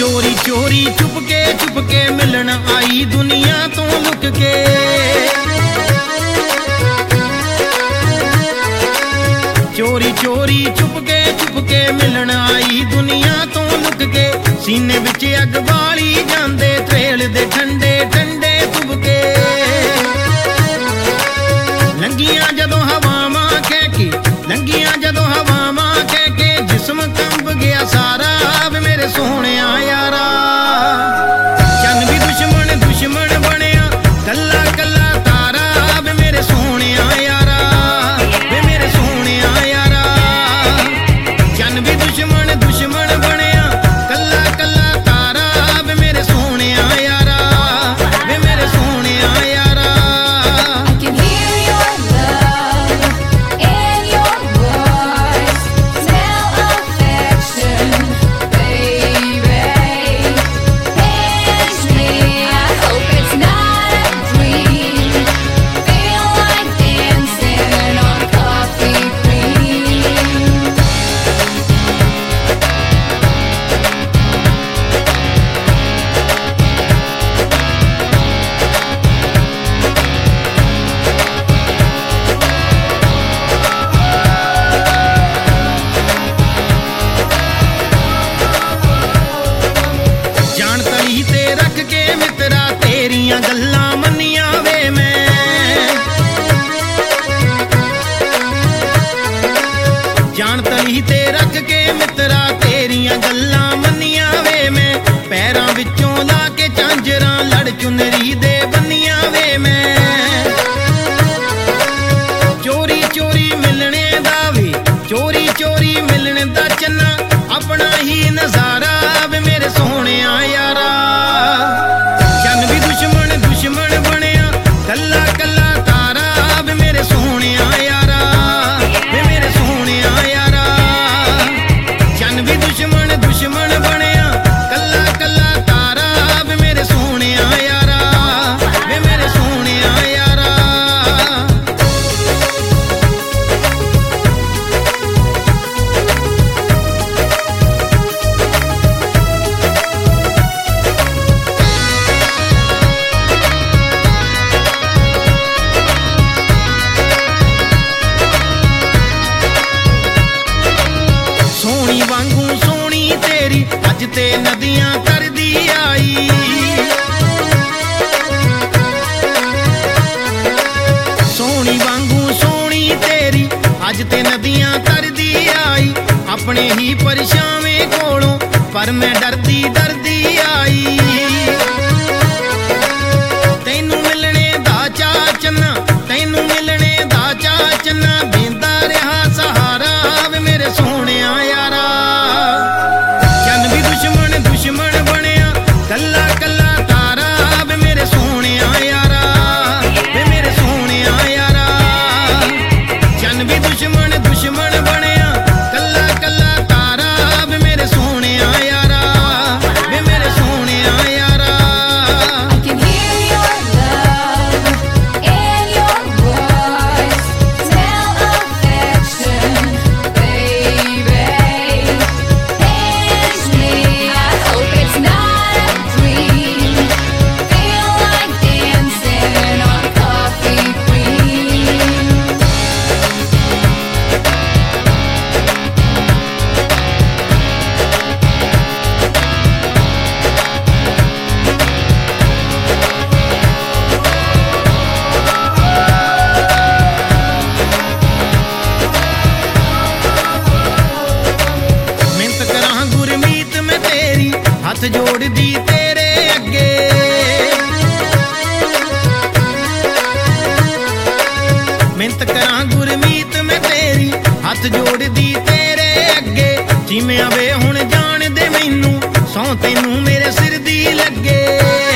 चोरी चोरी चुपके मिलन आई दुनिया तो लुक के। चोरी चोरी चुपके मिलन आई दुनिया तो लुक के। सीने विच अग बाली जांदे त्रेल दे ठंडे ठंडे तुबके। लंगियां जदों हवावां कह के, लंगियां जदों हवावां कह के, जिस्म कंब गया सारा वे मेरे सोहणिया यारा। चन भी दुश्मन दुश्मन बनया कल्ला कल्ला तारा वे मेरे सोहणिया यारा, वे मेरे सोहणिया यारा। चन भी दुश्मन दुश्मन बनया कल्ला कल्ला तारा वे मेरे सोहणिया यारा, वे मेरे सोहणिया यारा। तेरियां गल्लां मन्नियां वे मैं, जान तली ते रख के मित्रा तेरियां गल्लां मन्नियां वे मैं। पैरां विचों ला के झांजरां लड़ चुनरी दे बन्नियां वे मैं। चोरी चोरी मिलने दा वे, चोरी चोरी मिलने दा चन्ना अपना ही नजारा वे मेरे सोहणिया यारा। दुश्मन बनया कल्ला कल्ला तारा वे मेरे सोहणिया यारा, वे मेरे सोहणिया यारा। चन भी दुश्मन दुश्मन बनया कल्ला कल्ला तारा वे मेरे सोहणिया यारा, वे मेरे सोहणिया यारा। सोनी वांगू सोनी तेरी अज ते नदियां करदी आई। सोनी वांगू सोनी तेरी अज ते नदियां करदी आई। अपने ही परछावें कोलों पर मैं डरदी डरदी आई। तैनू मिलने दा चा चन्ना, तैनू मिलने दा चा चन्ना, देंदा रहा सहारा वे मेरे सोहणिया यारा। चन भी दुश्मन दुश्मन बनया कल्ला कल्ला तारा वे मेरे सोहणिया यारा, वे मेरे सोहणिया यारा। चन भी दुश्मन दुश्मन बनया कल्ला कल्ला तारा वे मेरे सोहणिया यारा, वे मेरे सोहणिया यारा। हथ जोड़ दी तेरे अगे, मिन्नत करां गुरमीत मैं तेरी हथ जोड़ दी तेरे अगे। जिवें आवे हुण जान दे मैनू सौं तैनू मेरे सिर दी लगे।